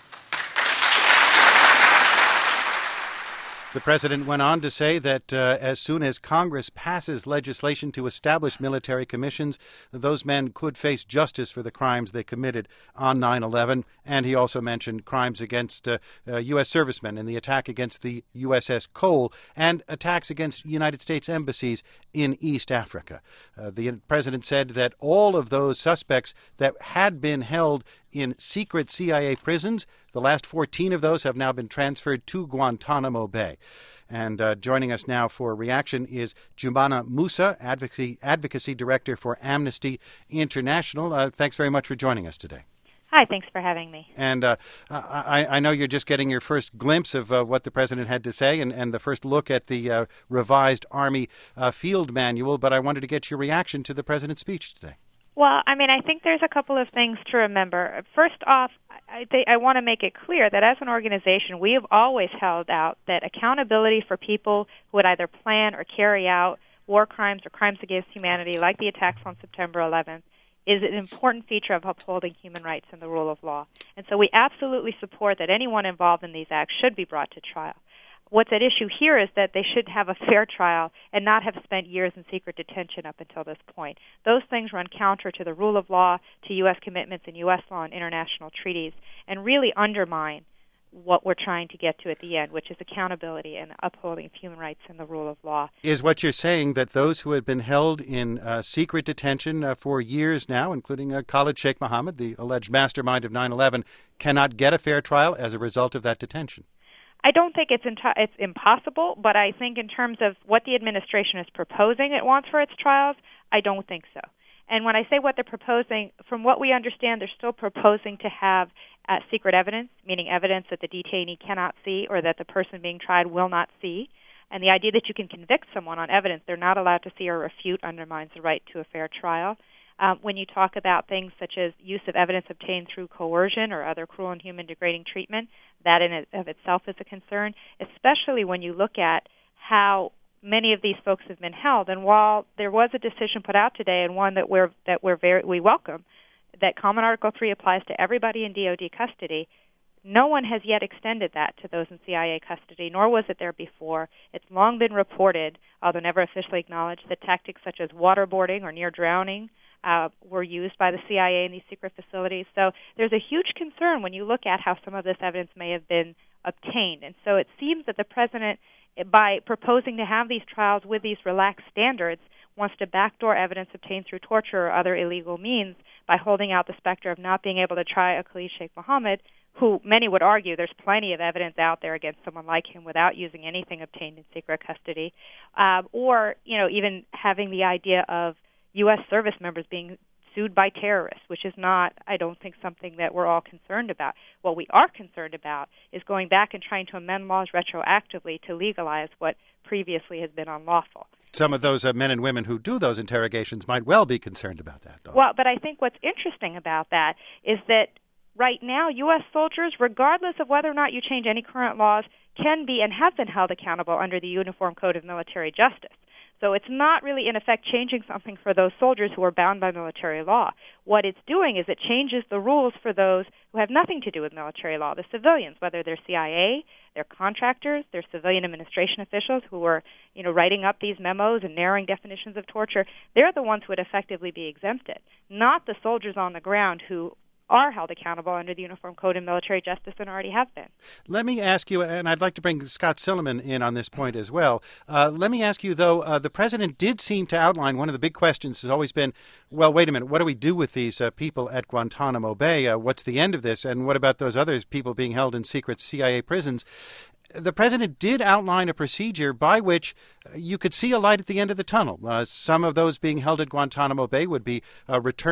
The president went on to say that uh, as soon as Congress passes legislation to establish military commissions, those men could face justice for the crimes they committed on nine eleven. And he also mentioned crimes against uh, uh, U S servicemen and the attack against the U S S Cole and attacks against United States embassies in East Africa. Uh, the president said that all of those suspects that had been held in secret C I A prisons, the last fourteen of those have now been transferred to Guantanamo Bay. And uh, joining us now for a reaction is Jumana Musa, Advocacy, Advocacy Director for Amnesty International. Uh, thanks very much for joining us today. Hi, thanks for having me. And uh, I, I know you're just getting your first glimpse of uh, what the president had to say and, and the first look at the uh, revised Army uh, field manual, but I wanted to get your reaction to the president's speech today. Well, I mean, I think there's a couple of things to remember. First off, I, th- I want to make it clear that as an organization, we have always held out that accountability for people who would either plan or carry out war crimes or crimes against humanity, like the attacks on September eleventh, is an important feature of upholding human rights and the rule of law. And so we absolutely support that anyone involved in these acts should be brought to trial. What's at issue here is that they should have a fair trial and not have spent years in secret detention up until this point. Those things run counter to the rule of law, to U S commitments in U S law and international treaties, and really undermine what we're trying to get to at the end, which is accountability and upholding of human rights and the rule of law. Is what you're saying that those who have been held in uh, secret detention uh, for years now, including uh, Khalid Sheikh Mohammed, the alleged mastermind of nine eleven, cannot get a fair trial as a result of that detention? I don't think it's enti- it's impossible, but I think in terms of what the administration is proposing it wants for its trials, I don't think so. And when I say what they're proposing, from what we understand, they're still proposing to have uh, secret evidence, meaning evidence that the detainee cannot see or that the person being tried will not see. And the idea that you can convict someone on evidence they're not allowed to see or refute undermines the right to a fair trial. Um, when you talk about things such as use of evidence obtained through coercion or other cruel and human degrading treatment, that in it, of itself is a concern, especially when you look at how many of these folks have been held. And while there was a decision put out today, and one that we're that we're very we welcome, that Common Article three applies to everybody in D O D custody, no one has yet extended that to those in C I A custody, nor was it there before. It's long been reported, although never officially acknowledged, that tactics such as waterboarding or near drowning Uh, were used by the C I A in these secret facilities. So there's a huge concern when you look at how some of this evidence may have been obtained. And so it seems that the president, by proposing to have these trials with these relaxed standards, wants to backdoor evidence obtained through torture or other illegal means by holding out the specter of not being able to try a Khalid Sheikh Mohammed, who many would argue there's plenty of evidence out there against someone like him without using anything obtained in secret custody, uh, or, you know, even having the idea of U S service members being sued by terrorists, which is not, I don't think, something that we're all concerned about. What we are concerned about is going back and trying to amend laws retroactively to legalize what previously has been unlawful. Some of those uh, men and women who do those interrogations might well be concerned about that, though. Well, but I think what's interesting about that is that right now U S soldiers, regardless of whether or not you change any current laws, can be and have been held accountable under the Uniform Code of Military Justice. So it's not really, in effect, changing something for those soldiers who are bound by military law. What it's doing is it changes the rules for those who have nothing to do with military law, the civilians, whether they're C I A, they're contractors, they're civilian administration officials who are, you know, writing up these memos and narrowing definitions of torture. They're the ones who would effectively be exempted, not the soldiers on the ground who are held accountable under the Uniform Code of Military Justice and already have been. Let me ask you, and I'd like to bring Scott Silliman in on this point as well. Uh, let me ask you, though, uh, the president did seem to outline one of the big questions has always been, well, wait a minute, what do we do with these uh, people at Guantanamo Bay? Uh, what's the end of this? And what about those other people being held in secret C I A prisons? The president did outline a procedure by which you could see a light at the end of the tunnel. Uh, some of those being held at Guantanamo Bay would be uh, returned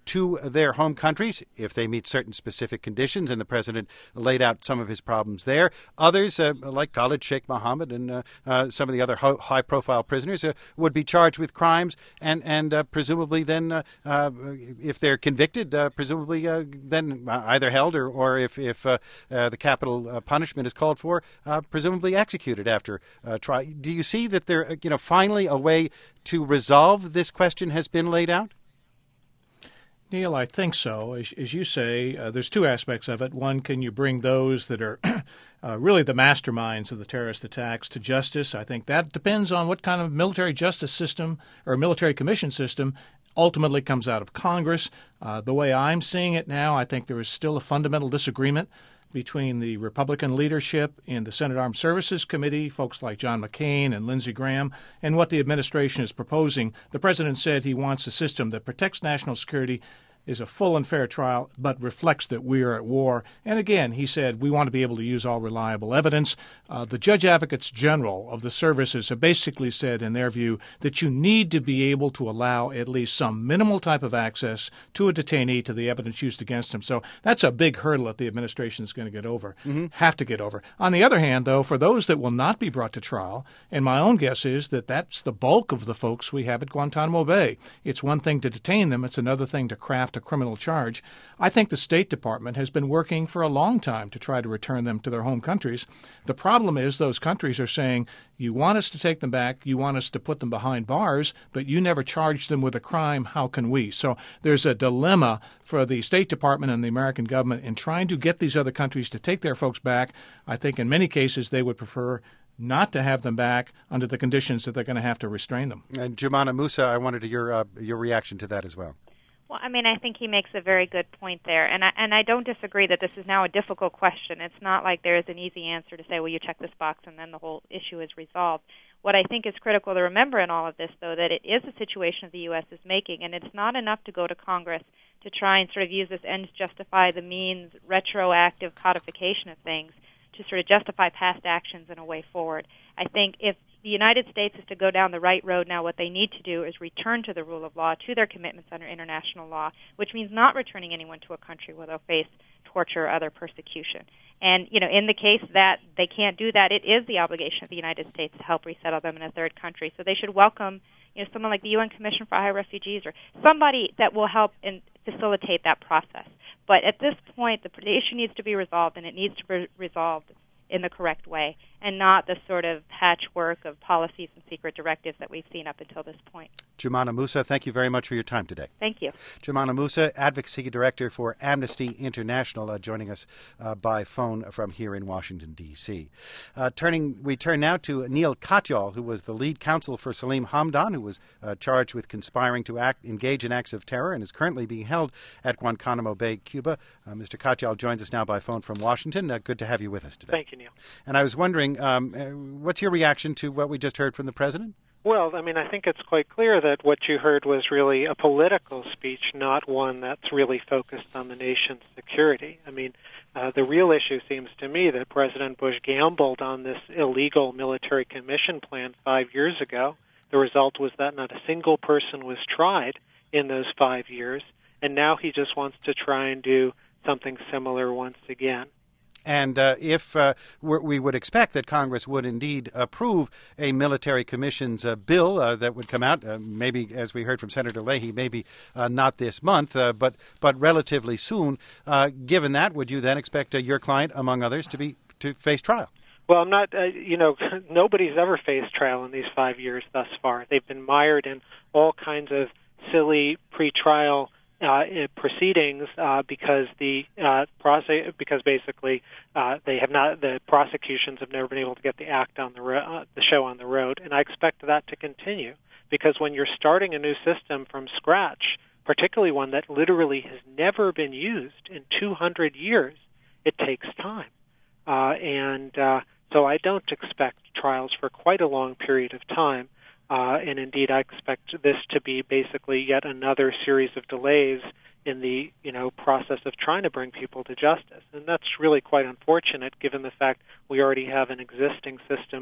to their home countries if they meet certain specific conditions, and the president laid out some of his problems there. Others, uh, like Khalid Sheikh Mohammed and uh, uh, some of the other ho- high-profile prisoners, uh, would be charged with crimes, and and uh, presumably then, uh, uh, if they're convicted, uh, presumably uh, then either held or, or if if uh, uh, the capital uh, punishment is called for, uh, presumably executed after uh, trial. Do you see that there, you know, finally a way to resolve this question has been laid out? Neil, I think so. As, as you say, uh, there's two aspects of it. One, can you bring those that are uh, really the masterminds of the terrorist attacks to justice? I think that depends on what kind of military justice system or military commission system ultimately comes out of Congress. Uh, the way I'm seeing it now, I think there is still a fundamental disagreement between the Republican leadership in the Senate Armed Services Committee, folks like John McCain and Lindsey Graham, and what the administration is proposing. The president said he wants a system that protects national security, is a full and fair trial, but reflects that we are at war. And again, he said, we want to be able to use all reliable evidence. Uh, the Judge Advocates General of the services have basically said, in their view, that you need to be able to allow at least some minimal type of access to a detainee to the evidence used against him. So that's a big hurdle that the administration is going to get over, mm-hmm. have to get over. On the other hand, though, for those that will not be brought to trial, and my own guess is that that's the bulk of the folks we have at Guantanamo Bay. It's one thing to detain them. It's another thing to craft a criminal charge. I think the State Department has been working for a long time to try to return them to their home countries. The problem is those countries are saying, you want us to take them back, you want us to put them behind bars, but you never charged them with a crime. How can we? So there's a dilemma for the State Department and the American government in trying to get these other countries to take their folks back. I think in many cases they would prefer not to have them back under the conditions that they're going to have to restrain them. And Jumana Musa, I wanted your uh, your reaction to that as well. Well, I mean, I think he makes a very good point there, and I, and I don't disagree that this is now a difficult question. It's not like there is an easy answer to say, well, you check this box and then the whole issue is resolved. What I think is critical to remember in all of this, though, that it is a situation the U S is making, and it's not enough to go to Congress to try and sort of use this ends justify the means retroactive codification of things to sort of justify past actions in a way forward. I think if the United States is to go down the right road now, what they need to do is return to the rule of law, to their commitments under international law, which means not returning anyone to a country where they'll face torture or other persecution. And, you know, in the case that they can't do that, it is the obligation of the United States to help resettle them in a third country. So they should welcome, you know, someone like the U N Commission for High Refugees or somebody that will help and facilitate that process. But at this point, the issue needs to be resolved, and it needs to be resolved in the correct way, and not the sort of patchwork of policies and secret directives that we've seen up until this point. Jumana Musa, thank you very much for your time today. Thank you. Jumana Musa, Advocacy Director for Amnesty International, uh, joining us uh, by phone from here in Washington, D C. Uh, turning, we turn now to Neil Katyal, who was the lead counsel for Salim Hamdan, who was uh, charged with conspiring to act, engage in acts of terror and is currently being held at Guantanamo Bay, Cuba. Uh, Mister Katyal joins us now by phone from Washington. Uh, good to have you with us today. Thank you, Neil. And I was wondering, um, uh, what's your reaction to what we just heard from the President? Well, I mean, I think it's quite clear that what you heard was really a political speech, not one that's really focused on the nation's security. I mean, uh, the real issue seems to me that President Bush gambled on this illegal military commission plan five years ago. The result was that not a single person was tried in those five years, and now he just wants to try and do something similar once again. And uh, if uh, we would expect that Congress would indeed approve a military commissions uh, bill uh, that would come out, uh, maybe, as we heard from Senator Leahy, maybe uh, not this month, uh, but but relatively soon. Uh, given that, would you then expect uh, your client, among others, to be to face trial? Well, I'm not. Uh, you know, nobody's ever faced trial in these five years thus far. They've been mired in all kinds of silly pretrial Uh, proceedings uh, because the uh, prose- because basically uh, they have not the prosecutions have never been able to get the act on the ro- uh, the show on the road, and I expect that to continue because when you're starting a new system from scratch, particularly one that literally has never been used in two hundred years, it takes time, uh, and uh, so I don't expect trials for quite a long period of time. Uh, and indeed, I expect this to be basically yet another series of delays in the, you know, process of trying to bring people to justice. And that's really quite unfortunate, given the fact we already have an existing system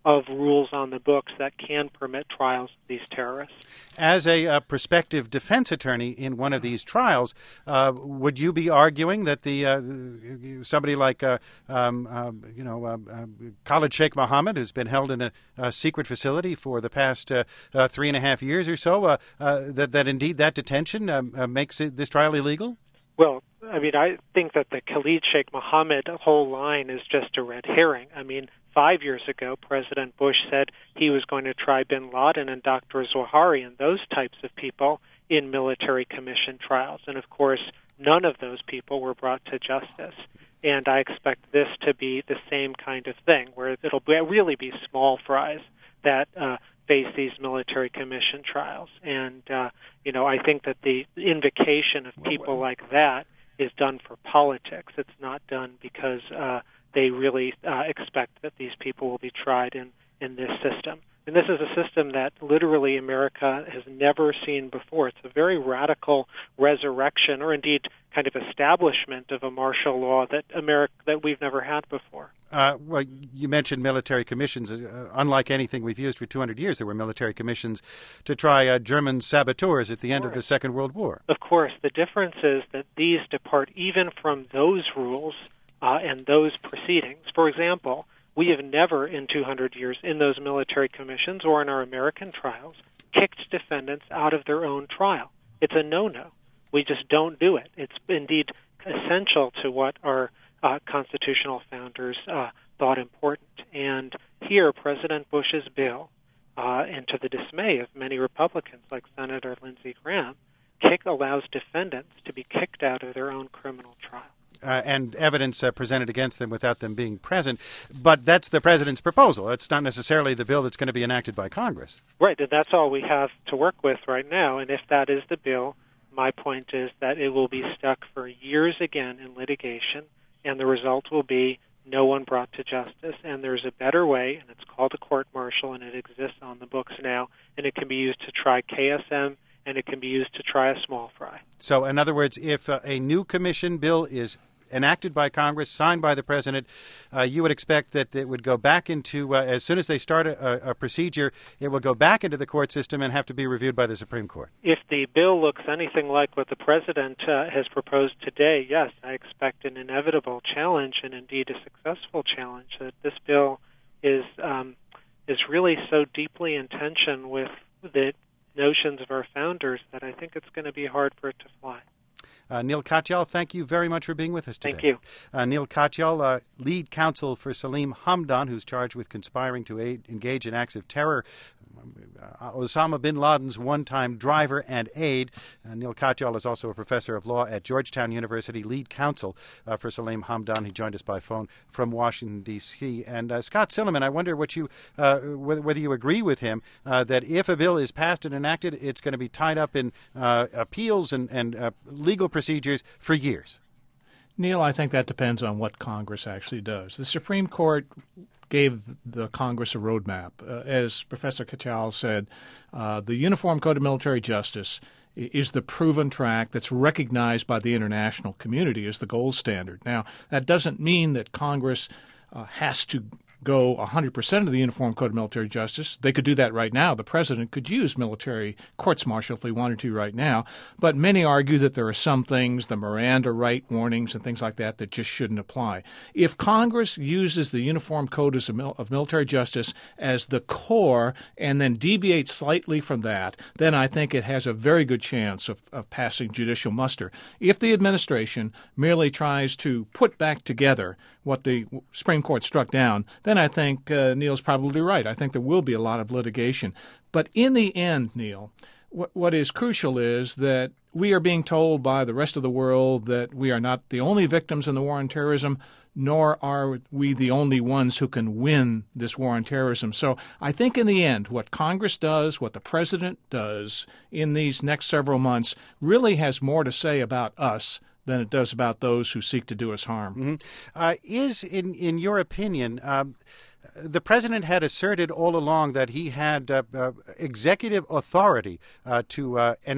of rules on the books that can permit trials of these terrorists. As a uh, prospective defense attorney in one of these trials, uh, would you be arguing that the uh, somebody like uh, um, uh, you know uh, uh, Khalid Sheikh Mohammed, who's been held in a, a secret facility for the past uh, uh, three and a half years or so, uh, uh, that that indeed that detention um, uh, makes it, this trial illegal? Well, I mean, I think that the Khalid Sheikh Mohammed whole line is just a red herring. I mean, five years ago, President Bush said he was going to try bin Laden and Doctor Zawahiri and those types of people in military commission trials. And, of course, none of those people were brought to justice. And I expect this to be the same kind of thing, where it'll be, really be small fries that uh, face these military commission trials. And, uh, you know, I think that the invocation of people like that is done for politics. It's not done because uh, they really uh, expect that these people will be tried in, in this system. And this is a system that literally America has never seen before. It's a very radical resurrection, or indeed kind of establishment of a martial law that America that we've never had before. Uh, well, you mentioned military commissions. Uh, unlike anything we've used for two hundred years, there were military commissions to try uh, German saboteurs at the end of the Second World War. Of course, the difference is that these depart even from those rules uh, and those proceedings. For example, we have never in two hundred years in those military commissions or in our American trials kicked defendants out of their own trial. It's a no-no. We just don't do it. It's indeed essential to what our uh, constitutional founders uh, thought important. And here, President Bush's bill, uh, and to the dismay of many Republicans like Senator Lindsey Graham, kick allows defendants to be kicked out of their own criminal trial. Uh, and evidence uh, presented against them without them being present. But that's the president's proposal. It's not necessarily the bill that's going to be enacted by Congress. Right, and that's all we have to work with right now. And if that is the bill, my point is that it will be stuck for years again in litigation, and the result will be no one brought to justice. And there's a better way, and it's called a court-martial, and it exists on the books now, and it can be used to try K S M, and it can be used to try a small fry. So, in other words, if uh, a new commission bill is enacted by Congress, signed by the president, uh, you would expect that it would go back into, uh, as soon as they start a, a procedure, it will go back into the court system and have to be reviewed by the Supreme Court. If the bill looks anything like what the president uh, has proposed today, yes, I expect an inevitable challenge, and indeed a successful challenge, that this bill is um, is really so deeply in tension with the notions of our founders that I think it's going to be hard for it to fly. Uh, Neil Katyal, thank you very much for being with us today. Thank you. Uh, Neil Katyal, uh, lead counsel for Salim Hamdan, who's charged with conspiring to aid, engage in acts of terror. Uh, Osama bin Laden's one-time driver and aide. Uh, Neil Katyal is also a professor of law at Georgetown University, lead counsel uh, for Salim Hamdan. He joined us by phone from Washington, D C And uh, Scott Silliman, I wonder what you, uh, whether, whether you agree with him uh, that if a bill is passed and enacted, it's going to be tied up in uh, appeals and, and uh, legal procedures for years. Neil, I think that depends on what Congress actually does. The Supreme Court gave the Congress a roadmap. Uh, as Professor Katyal said, uh, the Uniform Code of Military Justice is the proven track that's recognized by the international community as the gold standard. Now, that doesn't mean that Congress uh, has to go one hundred percent of the Uniform Code of Military Justice. They could do that right now. The president could use military courts-martial if he wanted to right now. But many argue that there are some things, the Miranda right warnings and things like that, that just shouldn't apply. If Congress uses the Uniform Code of Military Justice as the core and then deviates slightly from that, then I think it has a very good chance of, of passing judicial muster. If the administration merely tries to put back together what the Supreme Court struck down, then I think uh, Neil's probably right. I think there will be a lot of litigation. But in the end, Neil, what, what is crucial is that we are being told by the rest of the world that we are not the only victims in the war on terrorism, nor are we the only ones who can win this war on terrorism. So I think in the end, what Congress does, what the president does in these next several months really has more to say about us than it does about those who seek to do us harm. Mm-hmm. Uh, is, in, in your opinion, um, the president had asserted all along that he had uh, uh, executive authority uh, to uh, enact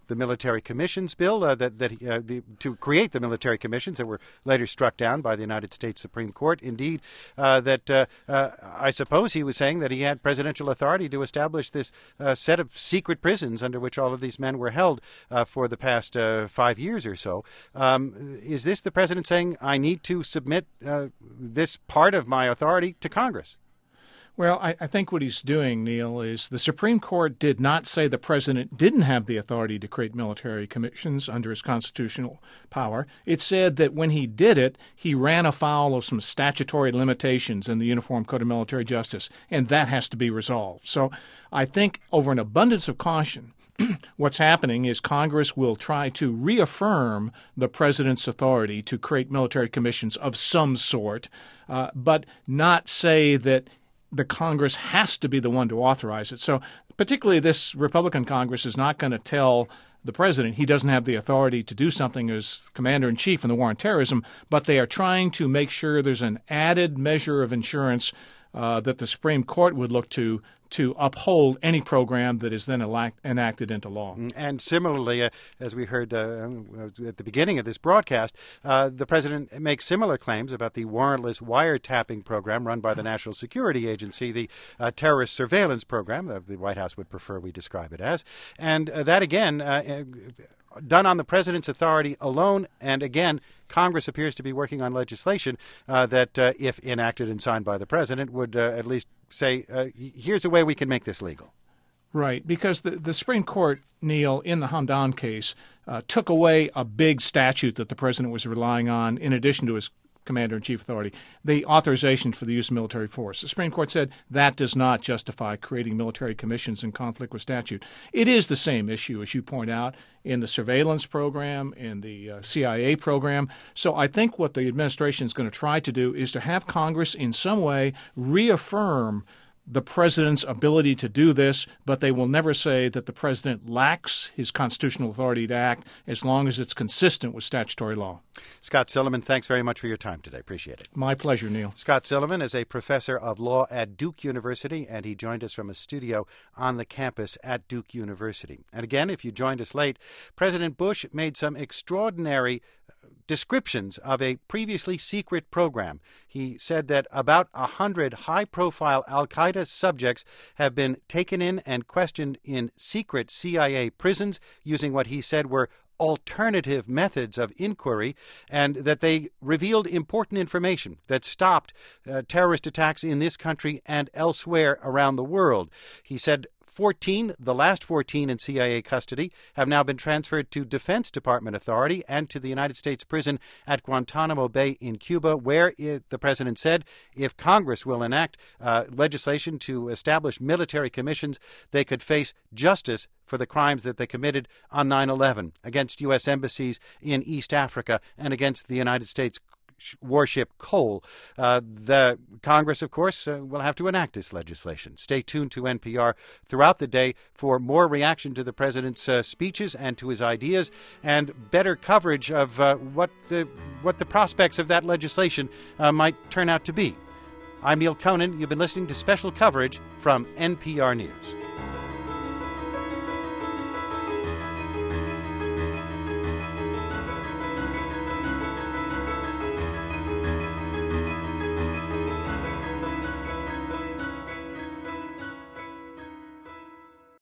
the military commissions bill uh, that that uh, the, to create the military commissions that were later struck down by the United States Supreme Court. Indeed, uh, that uh, uh, I suppose he was saying that he had presidential authority to establish this uh, set of secret prisons under which all of these men were held uh, for the past uh, five years or so. Um, is this the president saying, I need to submit uh, this part of my authority to Congress? Well, I, I think what he's doing, Neil, is the Supreme Court did not say the president didn't have the authority to create military commissions under his constitutional power. It said that when he did it, he ran afoul of some statutory limitations in the Uniform Code of Military Justice, and that has to be resolved. So I think over an abundance of caution, what's happening is Congress will try to reaffirm the president's authority to create military commissions of some sort, uh, but not say that the Congress has to be the one to authorize it. So particularly this Republican Congress is not going to tell the president he doesn't have the authority to do something as commander-in-chief in the war on terrorism, but they are trying to make sure there's an added measure of insurance uh, that the Supreme Court would look to to uphold any program that is then elect, enacted into law. And similarly, uh, as we heard uh, at the beginning of this broadcast, uh, the president makes similar claims about the warrantless wiretapping program run by the National Security Agency, the uh, terrorist surveillance program, uh, the White House would prefer we describe it as. And uh, that, again, uh, done on the president's authority alone. And again, Congress appears to be working on legislation uh, that, uh, if enacted and signed by the president, would uh, at least say, uh, here's a way we can make this legal. Right, because the, the Supreme Court, Neil, in the Hamdan case, uh, took away a big statute that the president was relying on in addition to his commander-in-chief authority, the authorization for the use of military force. The Supreme Court said that does not justify creating military commissions in conflict with statute. It is the same issue, as you point out, in the surveillance program, in the uh, C I A program. So I think what the administration is going to try to do is to have Congress in some way reaffirm the president's ability to do this, but they will never say that the president lacks his constitutional authority to act as long as it's consistent with statutory law. Scott Silliman, thanks very much for your time today. Appreciate it. My pleasure, Neil. Scott Silliman is a professor of law at Duke University, and he joined us from a studio on the campus at Duke University. And again, if you joined us late, President Bush made some extraordinary descriptions of a previously secret program. He said that about a hundred high-profile al-Qaeda subjects have been taken in and questioned in secret C I A prisons using what he said were alternative methods of inquiry, and that they revealed important information that stopped uh, terrorist attacks in this country and elsewhere around the world. He said fourteen, the last fourteen in C I A custody, have now been transferred to Defense Department authority and to the United States prison at Guantanamo Bay in Cuba, where it, the president said if Congress will enact uh, legislation to establish military commissions, they could face justice for the crimes that they committed on nine eleven against U S embassies in East Africa and against the United States warship Cole. Uh, the Congress, of course, uh, will have to enact this legislation. Stay tuned to N P R throughout the day for more reaction to the president's uh, speeches and to his ideas, and better coverage of uh, what the what the prospects of that legislation uh, might turn out to be. I'm Neil Conan. You've been listening to special coverage from N P R News.